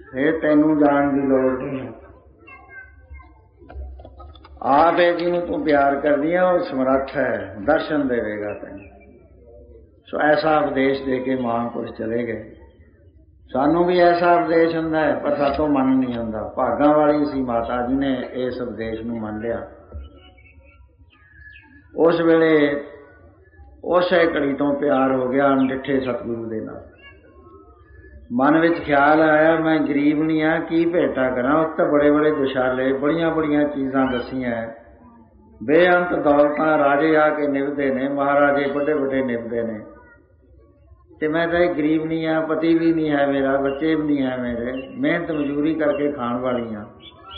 फिर तैनू जान की लोड़ नहीं है। आप जिन्हों तू प्यार करदी है वो समर्थ है, दर्शन देगा तैनू। सो ऐसा उपदेश दे के महापुरुष चले गए। सानू भी ऐसा उपदेश हुंदा है पर सातों मन नहीं हुंदा। भागां वाली सी माता जी ने इस उपदेश नूं मन लिया। उस वेले उस घड़ी तो प्यार हो गया अनडिठे सतगुरु दे नाल। मन विच ख्याल आया मैं गरीब नहीं हाँ, की भेटा करा। उस तो बड़े बड़े दुशाले बड़िया बड़िया चीज़ां दसियां, बेअंत दौलतां राजे आके निभदे ने, महाराजे बड़े बड़े निभदे ने, ते मैं तो गरीब नहीं हाँ, पति भी नहीं है मेरा, बच्चे भी नहीं है मेरे, मेहनत मजूरी करके खाण वाली हाँ।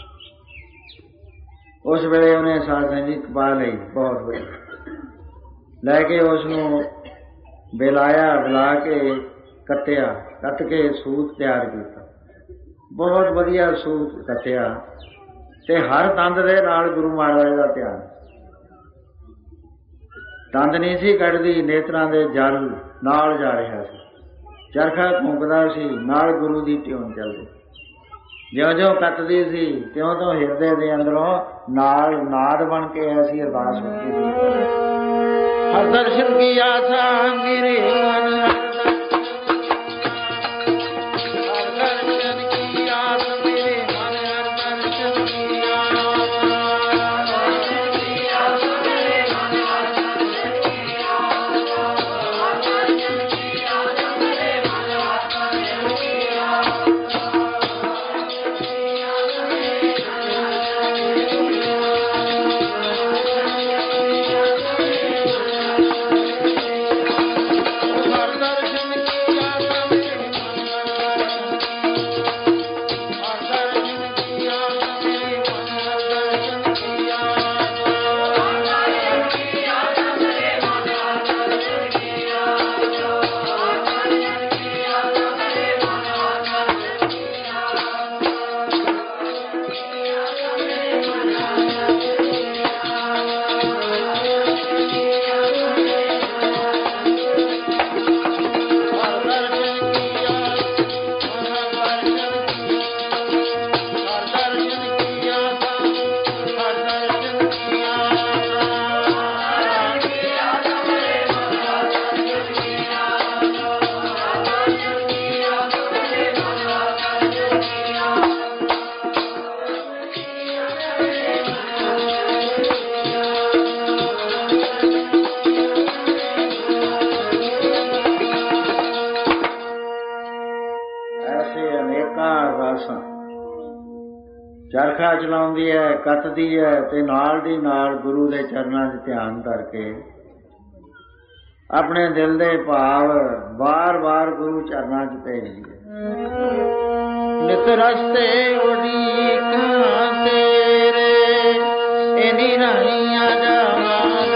उस वेले उन्हें साध संगत जी पा लई बहुत बड़ी, लैके उसनूं बिलाया, बिला के कट्टिया, कट के सूत तैयार किया। बहुत वधिया सूत कट्टिया ते हर दंद दे नाल गुरु महाराज का ध्यान। दंद नहीं सी कटदी, नेत्रां दे जल नाल जा रहा सी, चरखा फूंकदा सी, नाल गुरु दी ट्यून चलदी। ज्यों ज्यों कटदी सी त्यों त्यों हिरदे दे अंदरों नाल नाद बन के ऐसी अरदास होती सी। हर दर्शन की आशा मेरे मन चरखा चलाउंदी है, कतदी है ते नाल दी नाल गुरु दे चरनां 'च ध्यान करके अपने दिल दे भाव बार बार गुरु चरनां 'च भेजदी है। नित रस्ते उड़ीकां तेरे इन्हीं राहियां जावां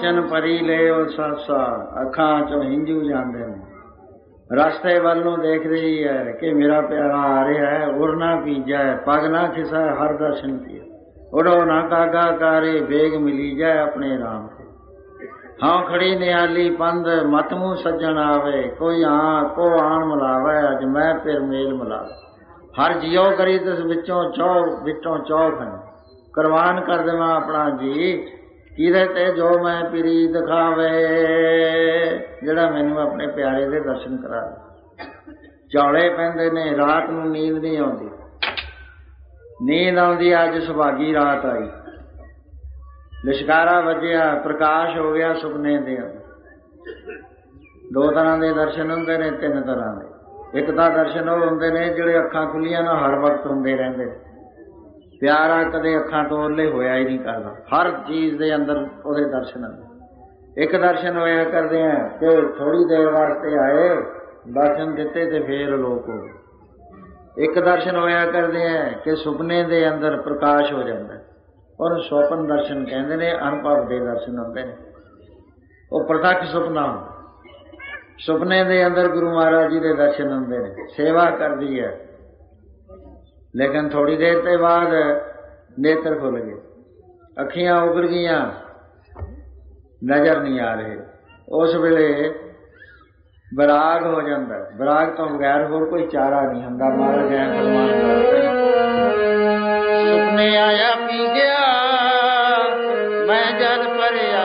ਬਚਨ ਪਰੀ ਲੈ ਉਹ ਸਾਸਾ, ਅੱਖਾਂ ਚੋਂ ਹਿੰਜੂ ਜਾਂਦੇ ਨੇ। ਰਸਤੇ ਵੱਲ ਨੂੰ ਦੇਖ ਰਹੀ ਹੈ ਕਿ ਮੇਰਾ ਪਿਆਰਾ ਆ ਰਿਹਾ ਹੈ। ਉਰ ਨਾ ਪੀਜੈ ਪਗ ਨਾ ਖਿਸੈ ਹਰ ਦਰਸ਼ਨ ਕੀ, ਉਡੋ ਨਾ ਕਾਗਾ ਕਾਰੇ ਵੇਗ ਮਿਲੀ ਜਾਏ ਆਪਣੇ ਰਾਮ ਕੇ। ਹਾਂ ਖੜੀ ਨਿਆਲੀ ਪੰਧ ਮਤ ਮੂੰਹ ਸੱਜਣ ਆਵੇ, ਕੋਈ ਕੋ ਆਣ ਮਿਲਾਵੇ ਅੱਜ ਮੈਂ ਫਿਰ ਮੇਲ ਮਿਲਾਵੇ। ਹਰ ਜਿਉ ਕਰੀ ਤਿਸ ਵਿੱਚੋਂ ਚੌਖ ਹੈ, ਕੁਰਬਾਨ ਕਰ ਦੇਵਾਂ ਆਪਣਾ ਜੀ ਕਿਹਦੇ ਤੇ ਜੋ ਮੈਂ ਪੀਰੀ ਦਿਖਾਵੇ। ਜਿਹੜਾ ਮੈਨੂੰ ਆਪਣੇ ਪਿਆਰੇ ਦੇ ਦਰਸ਼ਨ ਕਰਾਵੇ। ਝੌਲੇ ਪੈਂਦੇ ਨੇ, ਰਾਤ ਨੂੰ ਨੀਂਦ ਨਹੀਂ ਆਉਂਦੀ। ਨੀਂਦ ਆਉਂਦੀ ਅੱਜ ਸੁਭਾਗੀ ਰਾਤ ਆਈ। ਲਿਸ਼ਕਾਰਾ ਵੱਜਿਆ, ਪ੍ਰਕਾਸ਼ ਹੋ ਗਿਆ ਸੁਪਨੇ ਦੇ ਅੰਦਰ। ਦੋ ਤਰ੍ਹਾਂ ਦੇ ਦਰਸ਼ਨ ਹੁੰਦੇ ਨੇ, ਤਿੰਨ ਤਰ੍ਹਾਂ ਦੇ। ਇੱਕ ਤਾਂ ਦਰਸ਼ਨ ਉਹ ਹੁੰਦੇ ਨੇ ਜਿਹੜੇ ਅੱਖਾਂ ਖੁੱਲੀਆਂ ਨਾ ਹਰ ਵਕਤ ਹੁੰਦੇ ਰਹਿੰਦੇ। ਪਿਆਰਾ ਕਦੇ ਅੱਖਾਂ ਤੋਂ ਓਹਲੇ ਹੋਇਆ ਹੀ ਨਹੀਂ ਕਰਦਾ, ਹਰ ਚੀਜ਼ ਦੇ ਅੰਦਰ ਉਹਦੇ ਦਰਸ਼ਨ ਆਉਂਦੇ। ਇੱਕ ਦਰਸ਼ਨ ਹੋਇਆ ਕਰਦੇ ਆ ਕਿ ਥੋੜ੍ਹੀ ਦੇਰ ਵਾਸਤੇ ਆਏ, ਦਰਸ਼ਨ ਦਿੱਤੇ ਤੇ ਫੇਰ ਅਲੋਪ ਹੋ ਗਏ। ਇੱਕ ਦਰਸ਼ਨ ਹੋਇਆ ਕਰਦੇ ਆ ਕਿ ਸੁਪਨੇ ਦੇ ਅੰਦਰ ਪ੍ਰਕਾਸ਼ ਹੋ ਜਾਂਦਾ, ਉਹਨੂੰ ਸੁਪਨ ਦਰਸ਼ਨ ਕਹਿੰਦੇ ਨੇ। ਅਨੁਭਵ ਦੇ ਦਰਸ਼ਨ ਹੁੰਦੇ ਨੇ, ਉਹ ਪ੍ਰਤੱਖ ਸੁਪਨਾ ਹੁੰਦਾ। ਸੁਪਨੇ ਦੇ ਅੰਦਰ ਗੁਰੂ ਮਹਾਰਾਜ ਜੀ ਦੇ ਦਰਸ਼ਨ ਹੁੰਦੇ ਨੇ। ਸੇਵਾ ਕਰਦੀ ਹੈ, ਲੇਕਿਨ ਥੋੜੀ ਦੇਰ ਤੇ ਬਾਅਦ ਨੇਤਰ ਖੁੱਲ ਗਏ, ਅੱਖੀਆਂ ਉਗੜ ਗਈਆਂ, ਨਜ਼ਰ ਨਹੀਂ ਆ ਰਹੇ। ਉਸ ਵੇਲੇ ਵਿਰਾਗ ਹੋ ਜਾਂਦਾ। ਵਿਰਾਗ ਤੋਂ ਬਗੈਰ ਹੋਰ ਕੋਈ ਚਾਰਾ ਨਹੀਂ ਹੁੰਦਾ। ਮਹਾਰਾਜ ਐ ਫਰਮਾਨ ਕਰਦੇ, ਸੁਪਨੇ ਆਇਆ ਪੀ ਗਿਆ ਮੈਂ ਜਲ ਭਰਿਆ,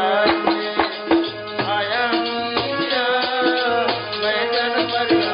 ਆਇਆ ਪੀ ਗਿਆ ਮੈਂ ਜਲ ਭਰਿਆ।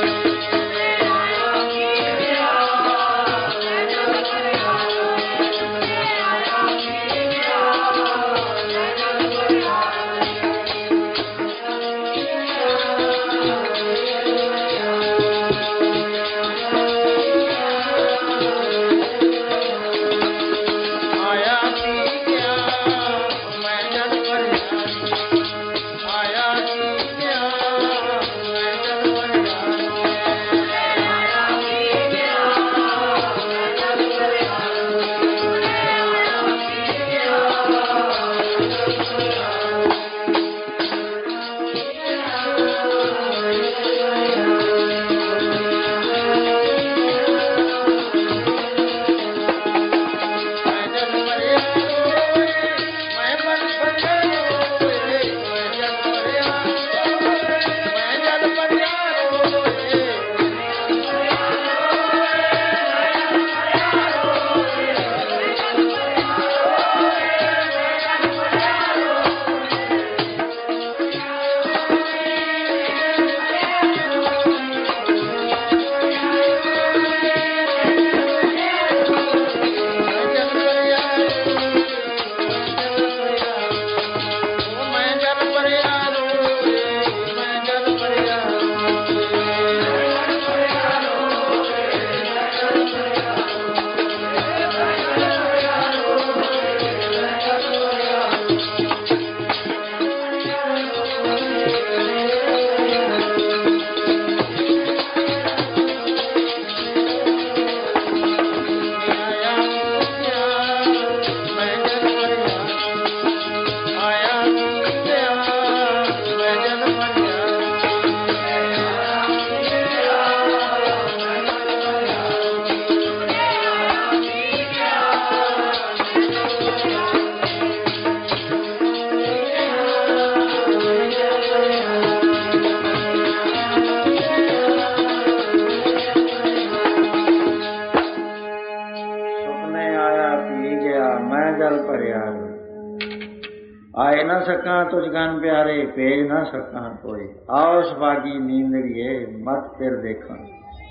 ਆਏ ਨਾ ਸਕਾਂ ਤੁਝ ਗਨ ਪਿਆਰੇ, ਭੇਜ ਨਾ ਸਕਾਂ ਕੋਈ। ਆਓ ਸੁਭਾਗੀ ਨੀਂਦੜੀਏ ਮਤ ਫਿਰ ਦੇਖਣ।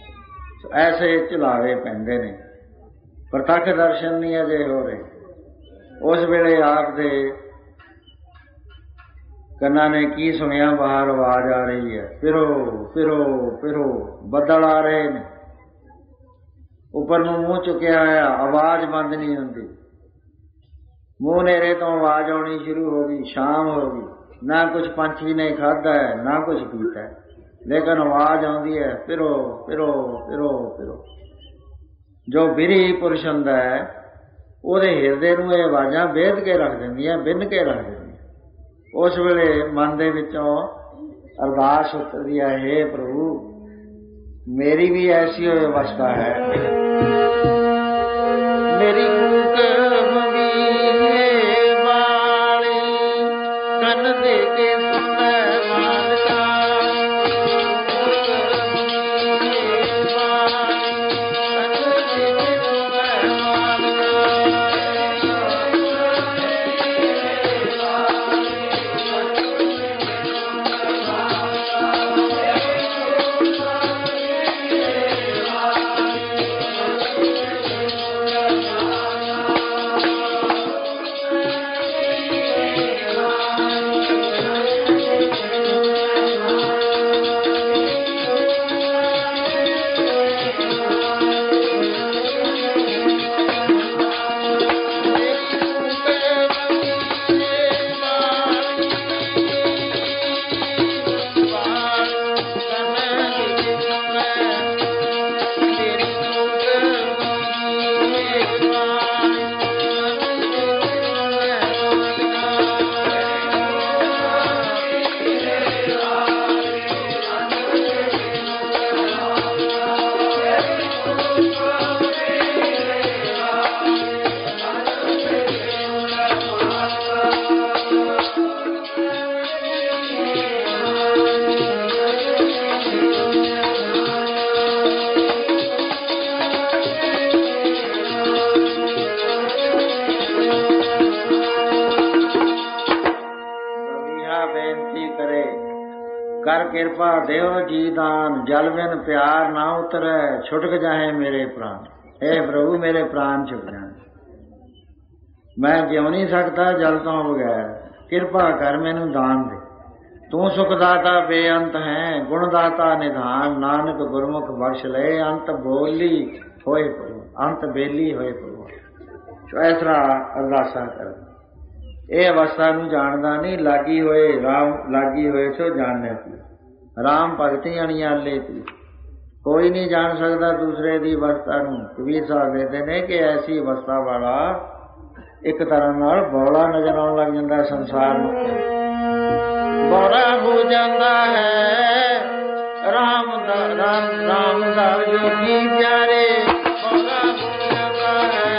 ਐਸੇ ਝੁਲਾਵੇ ਪੈਂਦੇ ਨੇ, ਪ੍ਰਤੱਖ ਦਰਸ਼ਨ ਨਹੀਂ ਅਜੇ ਹੋ ਰਹੇ। ਉਸ ਵੇਲੇ ਆਪ ਦੇ ਕੰਨਾਂ ਨੇ ਕੀ ਸੁਣਿਆ, ਬਾਹਰ ਆਵਾਜ਼ ਆ ਰਹੀ ਹੈ, ਫਿਰੋ ਫਿਰੋ ਫਿਰੋ। ਬੱਦਲ ਆ ਰਹੇ ਨੇ, ਉੱਪਰ ਨੂੰ ਮੂੰਹ ਚੁੱਕਿਆ ਹੋਇਆ, ਆਵਾਜ਼ ਬੰਦ ਨਹੀਂ ਹੁੰਦੀ। ਮੂੰਹ ਨੇੜੇ ਤੋਂ ਆਵਾਜ਼ ਆਉਣੀ ਸ਼ੁਰੂ ਹੋ ਗਈ। ਸ਼ਾਮ ਹੋ ਗਈ, ਨਾ ਕੁਛ ਪੰਛੀ ਨੇ ਖਾਧਾ ਹੈ ਨਾ ਕੁਛ ਪੀਤਾ ਹੈ, ਲੇਕਿਨ ਆਵਾਜ਼ ਆਉਂਦੀ ਹੈ, ਫਿਰੋ ਫਿਰੋ ਫਿਰੋ ਫਿਰੋ। ਜੋ ਬਿਰੀ ਪੁਰਸ਼ ਹੁੰਦਾ ਹੈ ਉਹਦੇ ਹਿਰਦੇ ਨੂੰ ਇਹ ਆਵਾਜ਼ਾਂ ਵੇਧ ਕੇ ਰੱਖ ਦਿੰਦੀਆਂ, ਬਿੰਨ ਕੇ ਰੱਖ ਦਿੰਦੀਆਂ। उस वेले मन दे विचों अरदास उतरदी है, हे प्रभु मेरी भी ऐसी अवस्था है, मेरी कूक मंगी वाली कन दे के सुनै मालका, कर कृपा देव जी दान, जल बिन प्यार ना उतरे, छुटक जाए मेरे प्राण। हे प्रभु मेरे प्राण छुट जाए, मैं जिउ नहीं सकता जल तो बगैर, कृपा कर मैनू दान दे। तू सुखदाता बेअंत है, गुणदाता निधान, नानक गुरमुख बख्श ले, अंत बोली होए प्रभु, अंत बेली होए प्रभु। ऐसा अरदासा कर, ਇਹ ਅਵਸਥਾ ਨੂੰ ਜਾਣਦਾ ਨਹੀਂ, ਲਾਗੀ ਹੋਏ ਰਾਮ ਲਾਗੀ ਹੋਏ ਸੋ ਜਾਣੈ ਤੂੰ, ਰਾਮ ਭਗਤੀ ਅਣਿਆਲੇ ਤੂੰ। ਕੋਈ ਨਹੀਂ ਜਾਣ ਸਕਦਾ ਦੂਸਰੇ ਦੀ ਅਵਸਥਾ ਨੂੰ। ਕਬੀਰ ਸਾਹਿਬ ਕਹਿੰਦੇ ਨੇ ਕਿ ਐਸੀ ਅਵਸਥਾ ਵਾਲਾ ਇੱਕ ਤਰ੍ਹਾਂ ਨਾਲ ਬੌਲਾ ਨਜ਼ਰ ਆਉਣ ਲੱਗ ਜਾਂਦਾ ਸੰਸਾਰ ਨੂੰ, ਬੌਲਾ ਹੋ ਜਾਂਦਾ ਹੈ। ਰਾਮ ਦਾ ਜੋਗੀ ਪਿਆਰੇ, ਬੌਲਾ ਹੋ ਜਾਂਦਾ ਹੈ।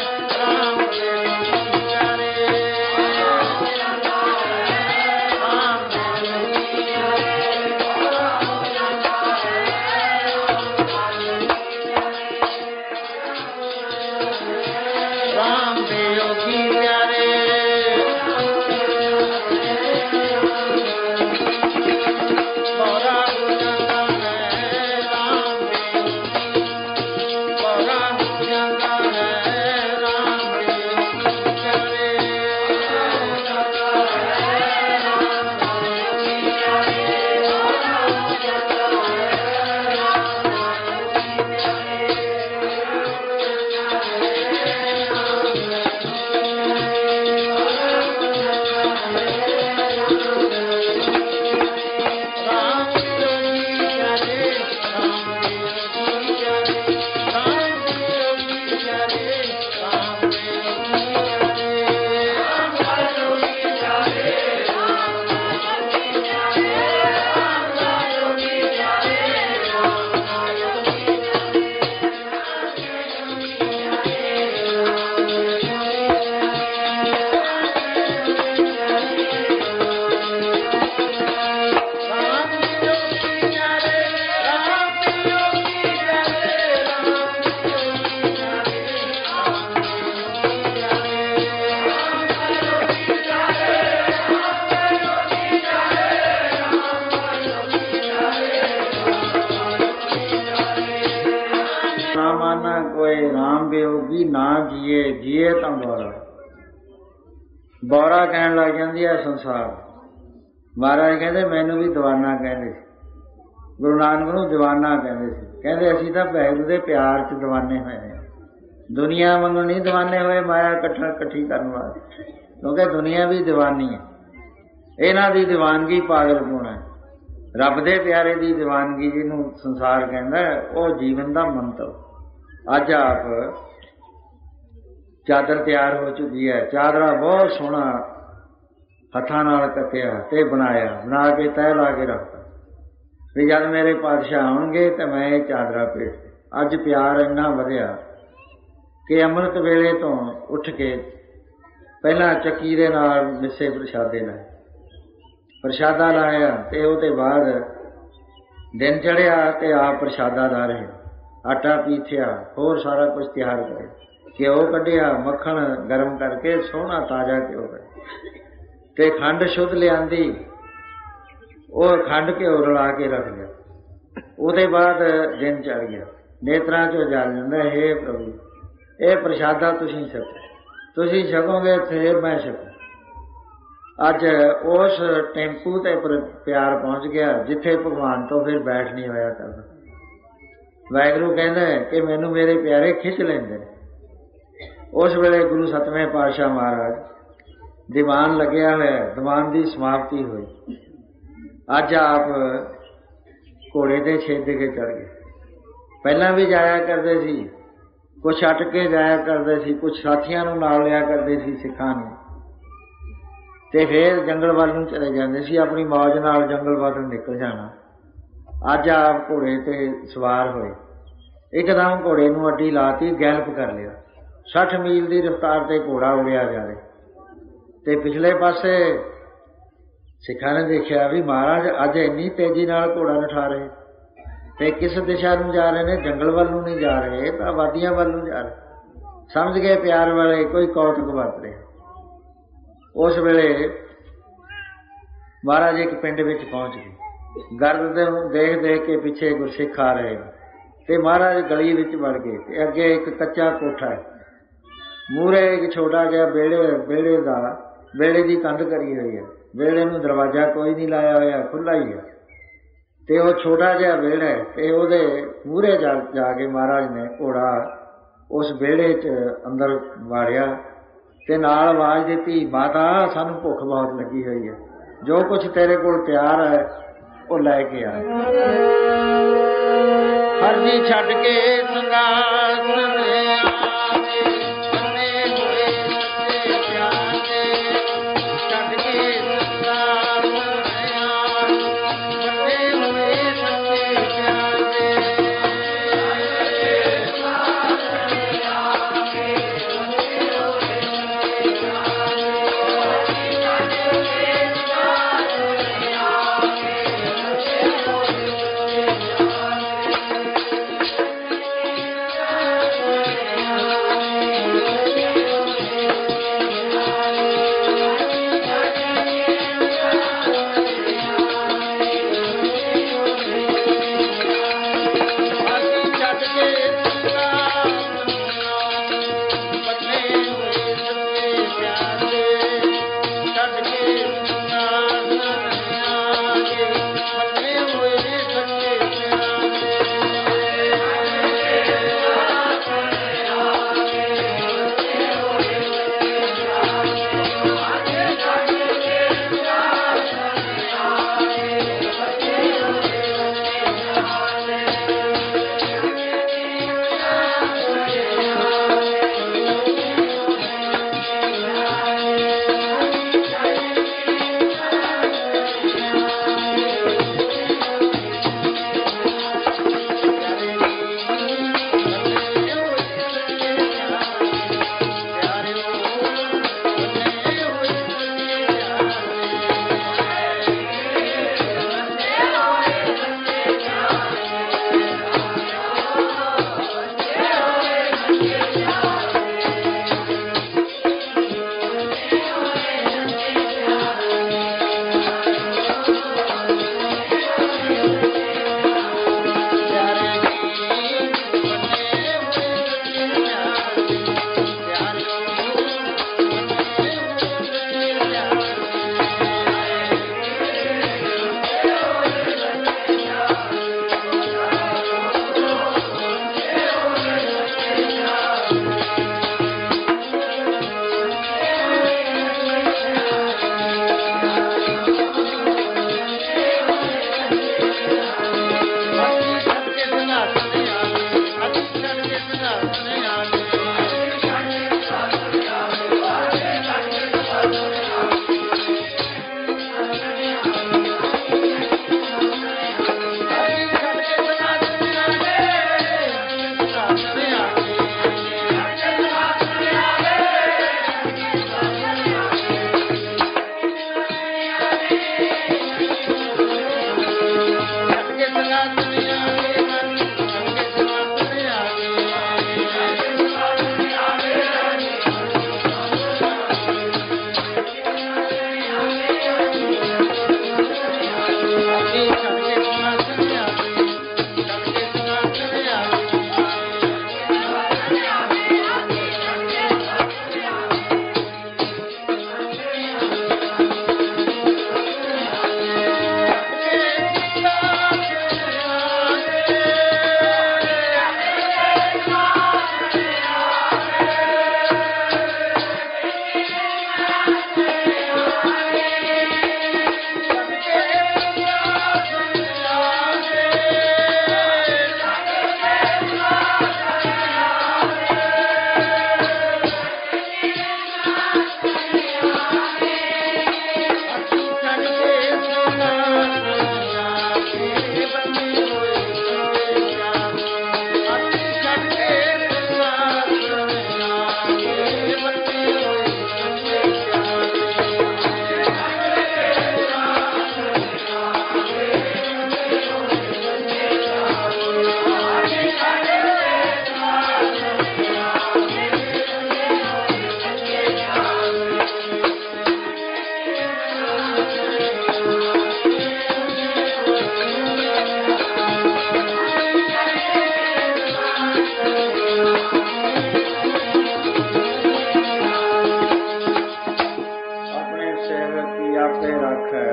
ना जिए जिए तो बौरा, बौरा कहन लग जाती है संसार। महाराज कहते मैनू भी दीवाना कहते, गुरु नानक नूं दीवाना कहते असीं तां वाहिगुरू दे प्यार च दीवाने होए हैं, दुनिया वांगू नहीं दीवाने होए माया इकट्ठी करन वास्ते, क्योंकि दुनिया भी दीवानी है। इन्हां दी दीवानगी पागलपन है, रब दे प्यारे दी दीवानगी जिहनूं संसार कहंदा वो जीवन दा मंतव। अज आप चादर तैयार हो चुकी है, चादरा बहुत सोहना हत्थां नाल कत्तिया ते बनाया, बना के तह ला के रखता भी जद मेरे पातशाह आउणगे तो मैं ये चादरा भेट। अज प्यार इन्ना वधिया कि अमृत वेले तो उठ के पहला चक्की दे नाल मिस्से प्रशादे लाए, प्रशादा लाया ते उहदे बाद दिन चढ़िया ते आप प्रशादा ला रहे, आटा पीथिया, होर सारा कुछ तैयार करे, घ्यो कढ़िया, मक्खण गर्म करके सोहना ताजा घ्यो कढ़ ते खंड शुद्ध लियांदी, वो खंड घ्यो रला के रख लिया। ਉਹਦੇ बाद दिन चढ़ गया, नेत्रां चों जल जांदा, हे प्रभु ਇਹ प्रशादा तुसीं छको, तुसीं छकोगे फिर मैं छकूं। अज उस टेंपू ते प्यार पहुंच गया जिथे भगवान तो फिर बैठ नहीं होया करदा। वाहिगुरू कहंदा है कि मैनू मेरे प्यारे खिच लेंदे। उस वेले गुरु सतवें पातशाह महाराज दीवान लग्या होया, दीवान की समाप्ति हुई। अज आप घोड़े ते छेदे के चढ़ गए। पहला भी जाया करते सी, कुछ अट के जाया करते सी, कुछ साथियों नूं नाल लिया करते सी सिखां नूं, ते फिर जंगल वाल नूं चले जाते सी, अपनी मौज नाल जंगल वाल निकल जाना। अज आप घोड़े ते सवार होए, एकदम घोड़े नूं अड्डी लाती, गैलप कर लिया, 60 मील की रफ्तार ते घोड़ा उड़िया जा रहा। ते पिछले पासे सिखां ने देखिया भी महाराज अज इन्नी तेजी नाल घोड़ा नठा रहे, ते किस दिशा नूं जा रहे ने, जंगल वाल नूं नहीं जा रहे, तां वादियां वाल नूं जा रहे। समझ गए प्यार वाले कोई कौतुक वरत रहे। उस वेले महाराज एक पिंड विच पहुंच गए, गर्द देख देख के पिछे गुरसिख आ रहे, ते महाराज गली विच वड़ गए, ते अगे एक कच्चा कोठा है, मूहरे एक छोटा जिहा बेड़े की कंध करी हुई है, बेड़े नूं दरवाजा कोई नहीं लाया होया, खुला ही है, ते वो छोटा जिहा बेड़ा है, ते ओहदे मूहरे जाके महाराज ने घोड़ा उस बेड़े च अंदर वाड़िया ते नाल आवाज दी, माता सानू भुख बहुत लगी हुई है, जो कुछ तेरे कोल प्यार है वो लैके आ। हरजी छड्ड के संगासन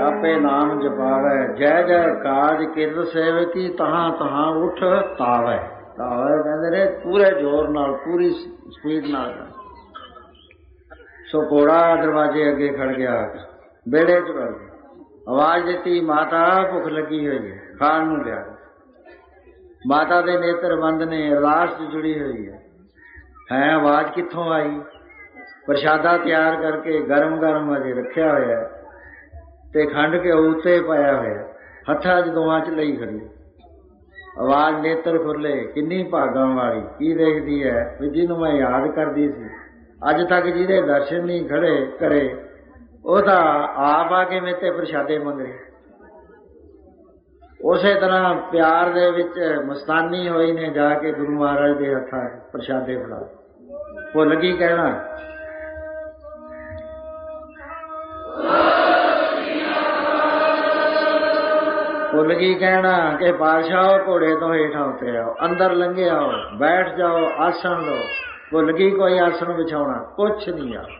ਆਪੇ ਨਾਮ ਜਪਾਵੈ, ਜੈ ਜੈ ਕਾਜ ਕਿਰਤ ਸੇਵਕੀ, ਤਹਾਂ ਤਹਾਂ ਉਠ ਤਾਵੈ। ਤਾਵੈ ਕਹਿੰਦੇ ਨੇ ਪੂਰੇ ਜ਼ੋਰ ਨਾਲ, ਪੂਰੀ ਸਪੀਡ ਨਾਲ। ਸੋ ਘੋੜਾ ਦਰਵਾਜ਼ੇ ਅੱਗੇ ਖੜ ਗਿਆ, ਵਿਹੜੇ 'ਚ ਵੜ ਗਿਆ। ਆਵਾਜ਼ ਦਿੱਤੀ, ਮਾਤਾ ਭੁੱਖ ਲੱਗੀ ਹੋਈ ਹੈ, ਖਾਣ ਨੂੰ ਲਿਆ। ਮਾਤਾ ਦੇ ਨੇਤਰ ਬੰਦ ਨੇ, ਅਰਦਾਸ 'ਚ ਜੁੜੀ ਹੋਈ ਹੈ। ਆਵਾਜ਼ ਕਿੱਥੋਂ ਆਈ? ਪ੍ਰਸ਼ਾਦਾ ਤਿਆਰ ਕਰਕੇ ਗਰਮ ਗਰਮ ਅਜੇ ਰੱਖਿਆ ਹੋਇਆ ਤੇ ਖੰਡ ਘਿਓ ਉੱਤੇ ਪਾਇਆ ਹੋਇਆ, ਹੱਥਾਂ 'ਚ ਦੋਹਾਂ 'ਚ ਲਈ ਖੜੀ। ਆਵਾਜ਼ ਨੇਤਰ ਖੁੱਲੇ, ਕਿੰਨੀ ਭਾਗਾਂ ਵਾਲੀ। ਕੀ ਦੇਖਦੀ ਹੈ? ਵੀ ਜਿਹਨੂੰ ਮੈਂ ਯਾਦ ਕਰਦੀ ਸੀ, ਅੱਜ ਤੱਕ ਜਿਹਦੇ ਦਰਸ਼ਨ ਨਹੀਂ ਖੜੇ ਕਰੇ, ਉਹ ਤਾਂ ਆਪ ਆ ਕੇ ਮੇਰੇ ਤੇ ਪ੍ਰਸ਼ਾਦੇ ਮੰਗੇ। ਉਸੇ ਤਰ੍ਹਾਂ ਪਿਆਰ ਦੇ ਵਿੱਚ ਮਸਤਾਨੀ ਹੋਈ ਨੇ, ਜਾ ਕੇ ਗੁਰੂ ਮਹਾਰਾਜ ਦੇ ਹੱਥਾਂ ਪ੍ਰਸ਼ਾਦੇ ਫੜਾ। ਭੁੱਲ ਗਈ ਕਹਿਣਾ, ਭੁੱਲ ਗਈ ਕਹਿਣਾ ਕਿ ਪਾਤਸ਼ਾਹ ਘੋੜੇ ਤੋਂ ਹੇਠਾਂ ਉਤਰਿਆ, ਅੰਦਰ ਲੰਘੇ ਆਓ, ਬੈਠ ਜਾਓ, ਆਸਣ ਲਓ। ਭੁੱਲ ਗਈ ਕੋਈ ਆਸਣ ਵਿਛਾਉਣਾ, ਕੁਛ ਨਹੀਂ ਆ।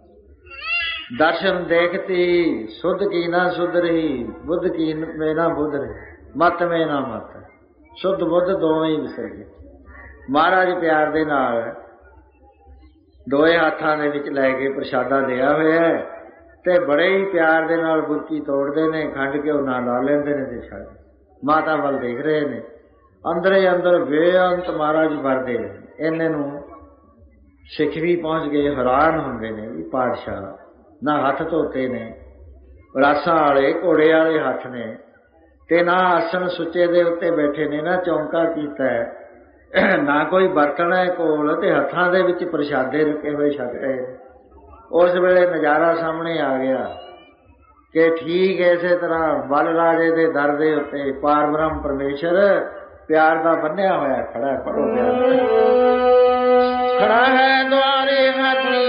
ਦਰਸ਼ਨ ਦੇਖਤੀ, ਸੁਧ ਕੀ ਨਾ ਸੁਧ ਰਹੀ, ਬੁੱਧ ਕੀ ਮੇ ਨਾ ਬੁੱਧ ਰਹੀ, ਮਤ ਮੇ ਨਾ ਮਤ। ਸੁਧ ਬੁੱਧ ਦੋਵੇਂ ਹੀ ਵਿਸਰ ਗਏ। ਮਹਾਰਾਜ ਪਿਆਰ ਦੇ ਨਾਲ ਦੋਏ ਹੱਥਾਂ ਦੇ ਵਿੱਚ ਲੈ ਕੇ ਪ੍ਰਸ਼ਾਦਾ ਦਿਆ ਹੋਇਆ ਤੇ ਬੜੇ ਹੀ ਪਿਆਰ ਦੇ ਨਾਲ ਬੁਰਕੀ ਤੋੜਦੇ ਨੇ, ਖੰਡ ਘਿਓ ਨਾਲ ਲਾ ਲੈਂਦੇ ਨੇ ਤੇ ਛੱਡ। ਮਾਤਾ ਵੱਲ ਦੇਖ ਰਹੇ ਨੇ, ਅੰਦਰ ਹੀ ਅੰਦਰ ਬੇਅੰਤ ਮਹਾਰਾਜ ਵਰਦੇ ਨੇ। ਇੰਨੇ ਨੂੰ ਸਿੱਖ ਵੀ ਪਹੁੰਚ ਗਏ, ਹੈਰਾਨ ਹੁੰਦੇ ਨੇ ਵੀ ਪਾਤਸ਼ਾਹ ਨਾ ਹੱਥ ਧੋਤੇ ਨੇ, ਰਾਸਾਂ ਵਾਲੇ ਘੋੜੇ ਵਾਲੇ ਹੱਥ ਨੇ, ਤੇ ਨਾ ਆਸਣ ਸੁੱਚੇ ਦੇ ਉੱਤੇ ਬੈਠੇ ਨੇ, ਨਾ ਚੌਂਕਾ ਕੀਤਾ, ਨਾ ਕੋਈ ਬਰਤਨ ਹੈ ਕੋਲ, ਤੇ ਹੱਥਾਂ ਦੇ ਵਿੱਚ ਪ੍ਰਸ਼ਾਦੇ ਰੱਖੇ ਹੋਏ ਛਕ ਰਹੇ। ਉਸ ਵੇਲੇ ਨਜ਼ਾਰਾ ਸਾਹਮਣੇ ਆ ਗਿਆ ਕਿ ਠੀਕ ਇਸੇ ਤਰ੍ਹਾਂ ਬਲ ਰਾਜੇ ਦੇ ਦਰ ਦੇ ਉੱਤੇ ਪਾਰ ਬ੍ਰਹਮ ਪਰਮੇਸ਼ਰ ਪਿਆਰ ਦਾ ਬੰਨਿਆ ਹੋਇਆ ਖੜਾ ਹੈ। ਪੜੋ ਪਿਆਰ, ਖੜਾ ਹੈ ਦੁਆਰੇ ਹਾਥੀ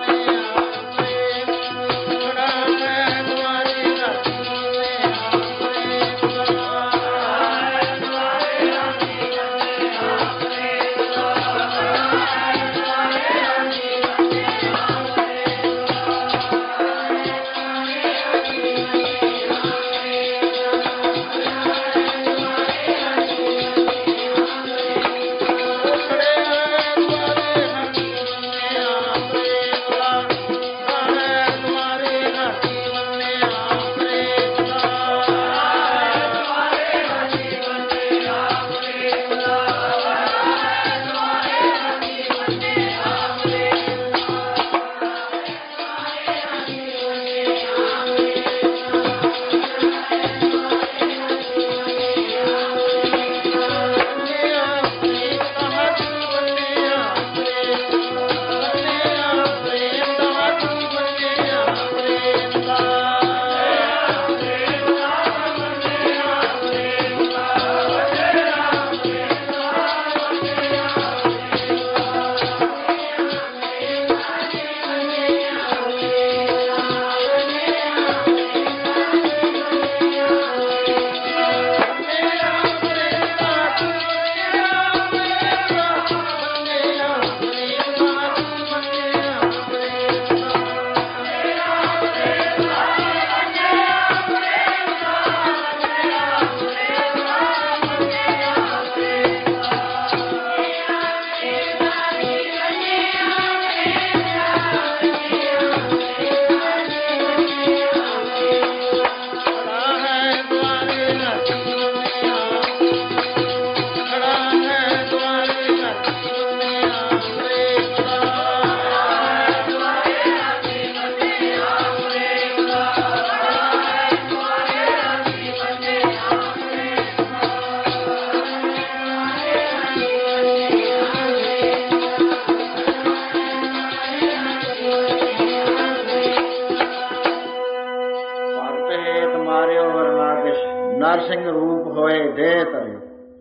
ਸਿੰਘ ਰੂਪ ਹੋਏ ਦੇਹ ਤਰੇ,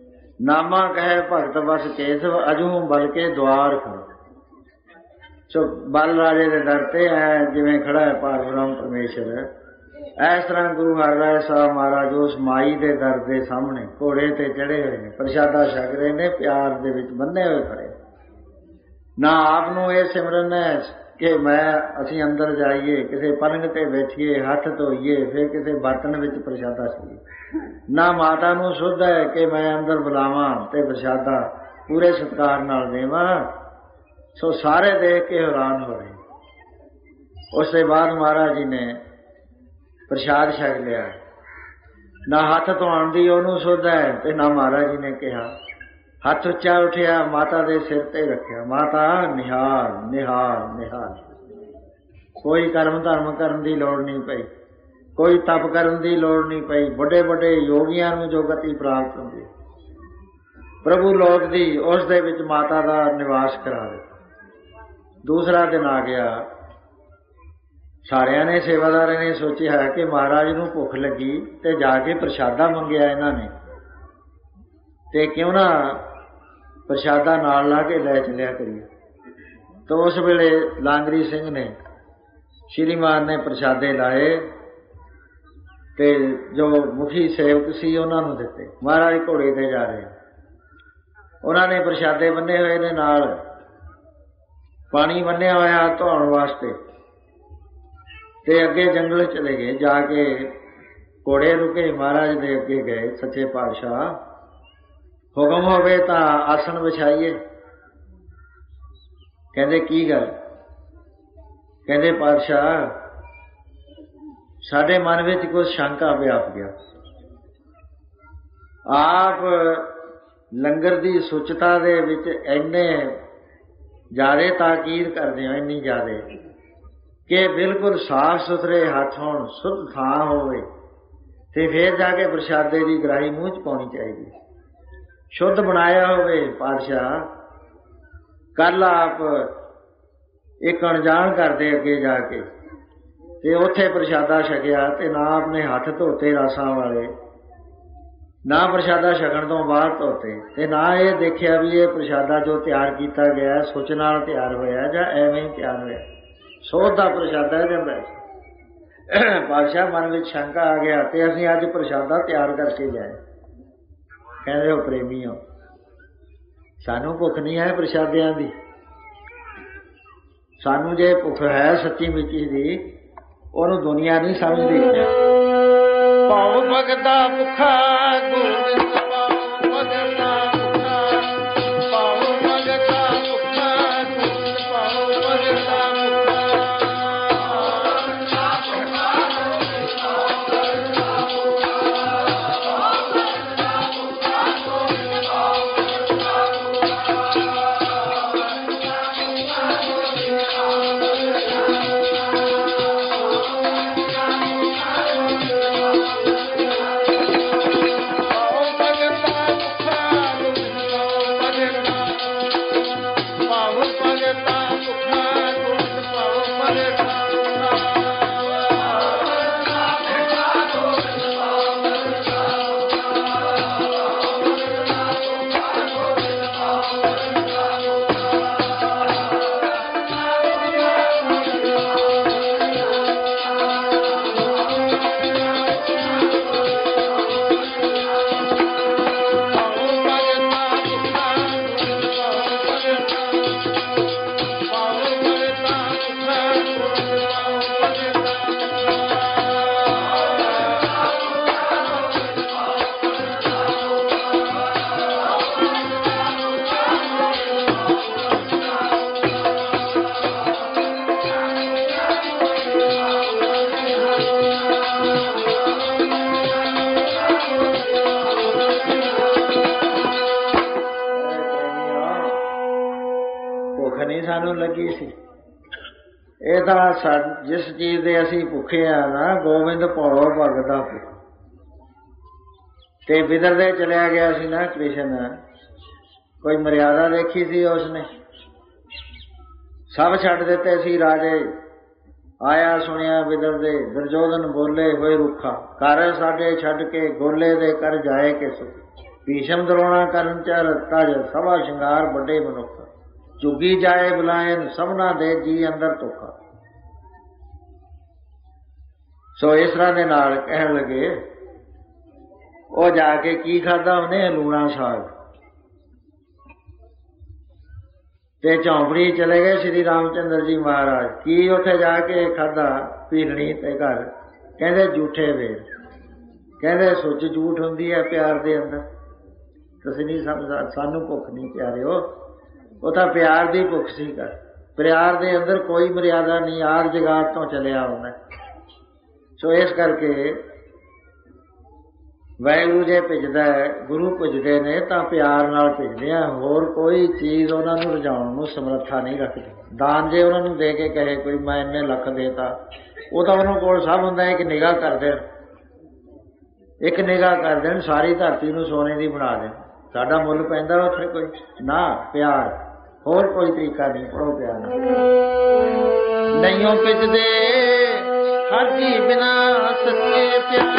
ਨਾਮਾ ਕਹੇ ਭਗਤ ਬਸ ਕੇਸਵ, ਅਜੂ ਬਲ ਕੇ ਦੁਆਰ ਖੜੋ। ਸੋ ਬਲ ਰਾਜੇ ਦੇ ਦਰ ਤੇ ਹੈ ਜਿਵੇਂ ਖੜਾ ਹੈ ਪਾਰ ਬ੍ਰਹਮ ਪਰਮੇਸ਼ਰ, ਇਸ ਤਰ੍ਹਾਂ ਗੁਰੂ ਹਰਿਰਾਏ ਸਾਹਿਬ ਮਹਾਰਾਜ ਉਸ ਮਾਈ ਦੇ ਦਰ ਦੇ ਸਾਹਮਣੇ ਘੋੜੇ ਤੇ ਚੜੇ ਹੋਏ ਨੇ, ਪ੍ਰਸ਼ਾਦਾ ਛਕ ਰਹੇ ਨੇ, ਪਿਆਰ ਦੇ ਵਿੱਚ ਬੰਨੇ ਹੋਏ ਖੜੇ। ਨਾ ਆਪ ਨੂੰ ਇਹ ਸਿਮਰਨ ਹੈ कि ਅਸੀਂ ਅੰਦਰ ਜਾਈਏ, ਕਿਸੇ ਪਲੰਗ ਤੇ ਬੈਠੀਏ, ਹੱਥ ਧੋਈਏ, ਫਿਰ ਕਿਸੇ ਬਰਤਨ ਵਿੱਚ ਪ੍ਰਸ਼ਾਦਾ ਛਕੀਏ। ਨਾ ਮਾਤਾ ਨੂੰ ਸੁੱਧ ਹੈ ਕਿ ਮੈਂ ਅੰਦਰ ਬੁਲਾਵਾਂ ਤੇ ਪ੍ਰਸ਼ਾਦਾ ਪੂਰੇ ਸਤਿਕਾਰ ਨਾਲ ਦੇਵਾਂ। ਸੋ ਸਾਰੇ ਦੇਖ ਕੇ ਹੈਰਾਨ ਹੋ ਰਹੇ। ਉਸ ਤੋਂ ਬਾਅਦ ਮਹਾਰਾਜ ਜੀ ਨੇ ਪ੍ਰਸ਼ਾਦ ਛਕ ਲਿਆ। ਨਾ ਹੱਥ ਧੋਣ ਦੀ ਉਹਨੂੰ ਸੁੱਧ ਹੈ ਤੇ ਨਾ ਮਹਾਰਾਜ ਜੀ ਨੇ ਕਿਹਾ। ਹੱਥ ਉੱਚਾ ਉੱਠਿਆ, ਮਾਤਾ ਦੇ ਸਿਰ ਤੇ ਰੱਖਿਆ। ਮਾਤਾ ਨਿਹਾਲ ਨਿਹਾਲ ਨਿਹਾਲ। ਕੋਈ ਕਰਮ ਧਰਮ ਕਰਨ ਦੀ ਲੋੜ ਨਹੀਂ ਪਈ, ਕੋਈ ਤਪ ਕਰਨ ਦੀ ਲੋੜ ਨਹੀਂ ਪਈ। ਵੱਡੇ ਵੱਡੇ ਯੋਗੀਆਂ ਨੂੰ ਜੋ ਗਤੀ ਪ੍ਰਾਪਤ ਹੁੰਦੀ ਪ੍ਰਭੂ ਲੋਕ ਦੀ, ਉਸ ਦੇ ਵਿੱਚ ਮਾਤਾ ਦਾ ਨਿਵਾਸ ਕਰਾ ਦਿੱਤਾ। ਦੂਸਰਾ ਦਿਨ ਆ ਗਿਆ। ਸਾਰਿਆਂ ਨੇ, ਸੇਵਾਦਾਰਾਂ ਨੇ ਸੋਚਿਆ ਕਿ ਮਹਾਰਾਜ ਨੂੰ ਭੁੱਖ ਲੱਗੀ ਤੇ ਜਾ ਕੇ ਪ੍ਰਸ਼ਾਦਾ ਮੰਗਿਆ ਇਹਨਾਂ ਨੇ, ਤੇ ਕਿਉਂ ਨਾ ਪ੍ਰਸ਼ਾਦਾ ਨਾਲ ਲਾ ਕੇ ਲੈ ਚਲਿਆ ਕਰੀਏ। ਤਾਂ ਉਸ ਵੇਲੇ ਲਾਂਗਰੀ ਸਿੰਘ ਨੇ, ਸ਼੍ਰੀਮਾਨ ਨੇ ਪ੍ਰਸ਼ਾਦੇ ਲਾਏ ਤੇ ਜੋ ਮੁਖੀ ਸੇਵਕ ਸੀ ਉਹਨਾਂ ਨੂੰ ਦਿੱਤੇ। ਮਹਾਰਾਜ ਘੋੜੇ ਤੇ ਜਾ ਰਹੇ, ਉਹਨਾਂ ਨੇ ਪ੍ਰਸ਼ਾਦੇ ਬੰਨੇ ਹੋਏ ਨੇ, ਨਾਲ ਪਾਣੀ ਬੰਨਿਆ ਹੋਇਆ ਧੋਣ ਵਾਸਤੇ, ਤੇ ਅੱਗੇ ਜੰਗਲ ਚਲੇ ਗਏ। ਜਾ ਕੇ ਘੋੜੇ ਰੁਕੇ, ਮਹਾਰਾਜ ਦੇ ਅੱਗੇ ਗਏ। ਸੱਚੇ ਪਾਤਸ਼ਾਹ, ਹੁਕਮ ਹੋਵੇ ਤਾਂ ਆਸਣ ਵਿਛਾਈਏ। ਕਹਿੰਦੇ ਕੀ ਗੱਲ? ਕਹਿੰਦੇ ਪਾਤਸ਼ਾਹ, ਸਾਡੇ ਮਨ ਵਿੱਚ ਕੁਝ ਸ਼ੰਕਾ ਵਿਆਪ ਗਿਆ। ਆਪ ਲੰਗਰ ਦੀ ਸੁੱਚਤਾ ਦੇ ਵਿੱਚ ਇੰਨੇ ਜ਼ਿਆਦਾ ਤਾਕੀਦ ਕਰਦੇ ਹੋ, ਇੰਨੀ ਜ਼ਿਆਦਾ ਕਿ ਬਿਲਕੁਲ ਸਾਫ਼ ਸੁਥਰੇ ਹੱਥ ਹੋਣ, ਸ਼ੁੱਧ ਥਾਂ ਹੋਵੇ, ਤੇ ਫਿਰ ਜਾ ਕੇ ਪ੍ਰਸ਼ਾਦੇ ਦੀ ਗਰਾਹੀ ਮੂੰਹ 'ਚ ਪਾਉਣੀ ਚਾਹੀਦੀ। ਸ਼ੁੱਧ ਬਣਾਇਆ ਹੋਵੇ। ਪਾਤਸ਼ਾਹ, ਕੱਲ ਆਪ ਇੱਕ ਅਣਜਾਣ ਕਰਦੇ ਅੱਗੇ ਜਾ ਕੇ ਤੇ ਉੱਥੇ ਪ੍ਰਸ਼ਾਦਾ ਛਕਿਆ ਤੇ ਨਾ ਆਪਣੇ ਹੱਥ ਧੋਤੇ ਰਸਾਂ ਵਾਲੇ, ਨਾ ਪ੍ਰਸ਼ਾਦਾ ਛਕਣ ਤੋਂ ਬਾਅਦ ਧੋਤੇ, ਤੇ ਨਾ ਇਹ ਦੇਖਿਆ ਵੀ ਇਹ ਪ੍ਰਸ਼ਾਦਾ ਜੋ ਤਿਆਰ ਕੀਤਾ ਗਿਆ ਸੁੱਚ ਨਾਲ ਤਿਆਰ ਹੋਇਆ ਜਾਂ ਐਵੇਂ ਹੀ ਤਿਆਰ ਹੋਇਆ, ਸੋਧ ਦਾ ਪ੍ਰਸ਼ਾਦਾ ਹੈ ਜਾਂ ਵੈਸੇ। ਪਾਤਸ਼ਾਹ, ਮਨ ਵਿੱਚ ਸ਼ੰਕਾ ਆ ਗਿਆ ਤੇ ਅਸੀਂ ਅੱਜ ਪ੍ਰਸ਼ਾਦਾ ਤਿਆਰ ਕਰਕੇ ਜਾਏ। ਕਹਿੰਦੇ ਹੋ ਪ੍ਰੇਮੀਓ, ਸਾਨੂੰ ਭੁੱਖ ਨਹੀਂ ਹੈ ਪ੍ਰਸ਼ਾਦਿਆਂ ਦੀ। ਸਾਨੂੰ ਜੇ ਭੁੱਖ ਹੈ ਸੱਚੀ ਮਿੱਚੀ ਦੀ, ਉਹਨੂੰ ਦੁਨੀਆ ਨਹੀਂ ਸਮਝਦੀ। ਪਾਉ ਭਗਤਾ ਭੁੱਖਾ ਗੋਬਿੰਦ ਪਾਉ ਭਗਤਾ ਭੁੱਖਾ, ਪਾਉ ਭਗਤਾ ਭੁੱਖਾ ਗੋਬਿੰਦ ਪਾਉ ਭਗਤਾ ਸਾਨੂੰ ਲੱਗੀ ਸੀ। ਇਹ ਤਾਂ ਜਿਸ ਚੀਜ਼ ਦੇ ਅਸੀਂ ਭੁੱਖੇ ਆ ਨਾ, ਗੋਬਿੰਦ ਭੌ ਭਗਤਾ ਭੁੱਖ, ਤੇ ਵਿਦਰਦੇ ਚਲਿਆ ਗਿਆ ਸੀ ਨਾ ਕ੍ਰਿਸ਼ਨ। ਕੋਈ ਮਰਿਆਦਾ ਦੇਖੀ ਸੀ ਉਸਨੇ? ਸਭ ਛੱਡ ਦਿੱਤੇ ਸੀ ਰਾਜੇ। ਆਇਆ ਸੁਣਿਆ ਵਿਦਰਦੇ, ਦੁਰਜੋਧਨ ਬੋਲੇ ਹੋਏ ਰੁੱਖਾ, ਘਰ ਸਾਡੇ ਛੱਡ ਕੇ ਗੋਲੇ ਦੇ ਕਰ ਜਾਏ ਕਿਸ। ਭੀਸ਼ਮ ਦਰੋਣਾ ਕਰਨ ਚਰ ਤਜ, ਸਭਾ ਸ਼ਿੰਗਾਰ ਵੱਡੇ ਮਨੁੱਖ। ਝੁੱਗੀ ਜਾਏ ਬੁਲਾਇਨ, ਸਭਨਾ ਦੇ ਜੀ ਅੰਦਰ ਧੋਖਾ। ਸੋ ਇਸ ਤਰ੍ਹਾਂ ਦੇ ਨਾਲ ਕਹਿਣ ਲੱਗੇ। ਉਹ ਜਾ ਕੇ ਕੀ ਖਾਧਾ ਉਹਨੇ? ਲੂਣਾ ਸਾਗ। ਤੇ ਝੌਂਪੜੀ ਚਲੇ ਗਏ ਸ਼੍ਰੀ ਰਾਮਚੰਦਰ ਜੀ ਮਹਾਰਾਜ। ਕੀ ਉੱਥੇ ਜਾ ਕੇ ਖਾਧਾ ਪੀਲਣੀ ਤੇ ਘਰ? ਕਹਿੰਦੇ ਝੂਠੇ ਵੇਰ। ਕਹਿੰਦੇ ਸੁੱਚ ਝੂਠ ਹੁੰਦੀ ਹੈ ਪਿਆਰ ਦੇ ਅੰਦਰ। ਤੁਸੀਂ ਨਹੀਂ ਸਮਝ, ਸਾਨੂੰ ਭੁੱਖ ਨਹੀਂ ਪਿਆਰਿਓ, ਉਹ ਤਾਂ ਪਿਆਰ ਦੀ ਭੁੱਖ ਸੀ ਕਰ। ਪਿਆਰ ਦੇ ਅੰਦਰ ਕੋਈ ਮਰਿਆਦਾ ਨਹੀਂ, ਆਰ ਜਗਾਤ ਤੋਂ ਚਲਿਆ ਹੁੰਦਾ। ਸੋ ਇਸ ਕਰਕੇ ਵਾਹਿਗੁਰੂ ਜੇ ਭਿੱਜਦਾ ਹੈ, ਗੁਰੂ ਭਿੱਜਦੇ ਨੇ ਤਾਂ ਪਿਆਰ ਨਾਲ ਭਿੱਜਦੇ ਆ। ਹੋਰ ਕੋਈ ਚੀਜ਼ ਉਹਨਾਂ ਨੂੰ ਰਜਾਉਣ ਨੂੰ ਸਮਰੱਥਾ ਨਹੀਂ ਰੱਖਦੀ। ਦਾਨ ਜੇ ਉਹਨਾਂ ਨੂੰ ਦੇ ਕੇ ਕਹੇ ਕੋਈ ਮੈਂ ਇੰਨੇ ਲੱਖ ਦੇਤਾ, ਉਹ ਤਾਂ ਉਹਨਾਂ ਕੋਲ ਸਭ ਹੁੰਦਾ। ਇੱਕ ਨਿਗਾਹ ਕਰ ਦੇਣ, ਇੱਕ ਨਿਗਾਹ ਕਰ ਦੇਣ, ਸਾਰੀ ਧਰਤੀ ਨੂੰ ਸੋਨੇ ਦੀ ਬਣਾ ਦੇਣ, ਸਾਡਾ ਮੁੱਲ ਪੈਂਦਾ ਉੱਥੇ ਕੋਈ ਨਾ। ਪਿਆਰ ਹੋਰ ਕੋਈ ਤਰੀਕਾ ਨਹੀਂ। ਪੜੋ ਪਿਆਰ ਨਾਲ। ਨਹੀਂਓ ਭਿੱਜਦੇ ਹਰ ਕੀ ਬਿਨਾ ਸੱਚੇ ਪਿਆਰ,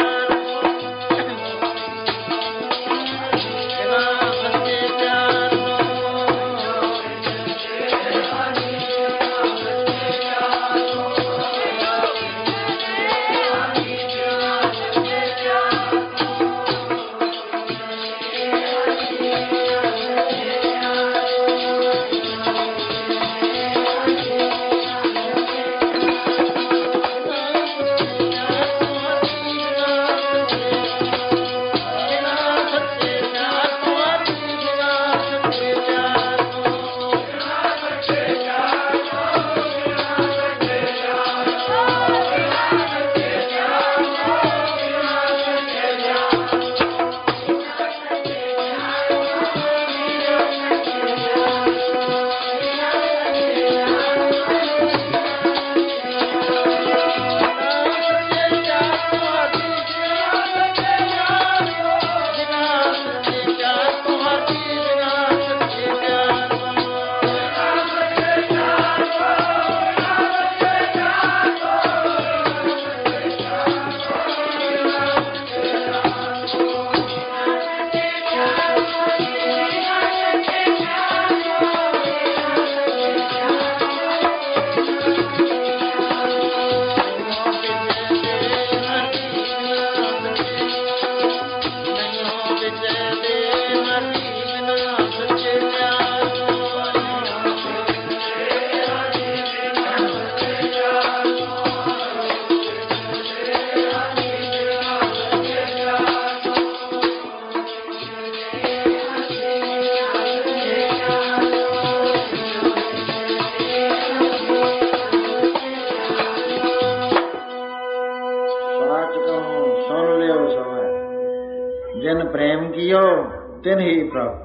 ਜਿਨ ਪ੍ਰੇਮ ਕੀਓ ਤਿਨ ਹੀ ਪ੍ਰਾਪਤ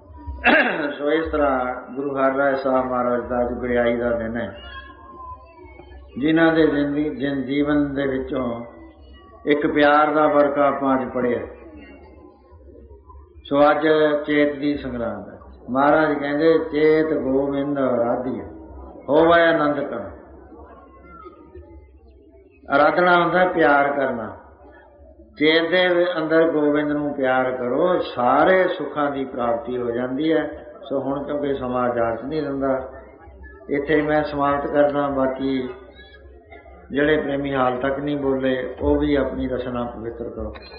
ਹੋਇਆ। ਸੋ ਇਸ ਤਰ੍ਹਾਂ ਗੁਰੂ ਹਰਿਰਾਏ ਸਾਹਿਬ ਮਹਾਰਾਜ ਦਾ ਅੱਜ ਗੁਰਿਆਈ ਦਾ ਦਿਨ ਹੈ, ਜਿਨ੍ਹਾਂ ਦੇ ਜੀਵਨ ਦੇ ਵਿੱਚੋਂ ਇੱਕ ਪਿਆਰ ਦਾ ਵਰਕਾ ਆਪਾਂ ਅੱਜ ਪੜ੍ਹਿਆ। ਸੋ ਅੱਜ ਚੇਤ ਦੀ ਸੰਗਰਾਂਦ ਹੈ। ਮਹਾਰਾਜ ਕਹਿੰਦੇ ਚੇਤ ਗੋਬਿੰਦ ਆਰਾਧਿਆ ਹੋਵੇ ਆਨੰਦ ਕਰ। ਆਰਾਧਨਾ ਹੁੰਦਾ ਪਿਆਰ ਕਰਨਾ। ਚੇਤ ਦੇ ਅੰਦਰ ਗੋਬਿੰਦ ਨੂੰ ਪਿਆਰ ਕਰੋ, ਸਾਰੇ ਸੁੱਖਾਂ ਦੀ ਪ੍ਰਾਪਤੀ ਹੋ ਜਾਂਦੀ ਹੈ। ਸੋ ਹੁਣ ਕਿਉਂਕਿ ਸਮਾਂ ਇਜਾਜ਼ਤ ਨਹੀਂ ਦਿੰਦਾ, ਇੱਥੇ ਮੈਂ ਸਮਾਪਤ ਕਰਦਾ। ਬਾਕੀ ਜਿਹੜੇ ਪ੍ਰੇਮੀ ਹਾਲ ਤੱਕ ਨਹੀਂ ਬੋਲੇ ਉਹ ਵੀ ਆਪਣੀ ਰਚਨਾ ਪਵਿੱਤਰ ਕਰੋ।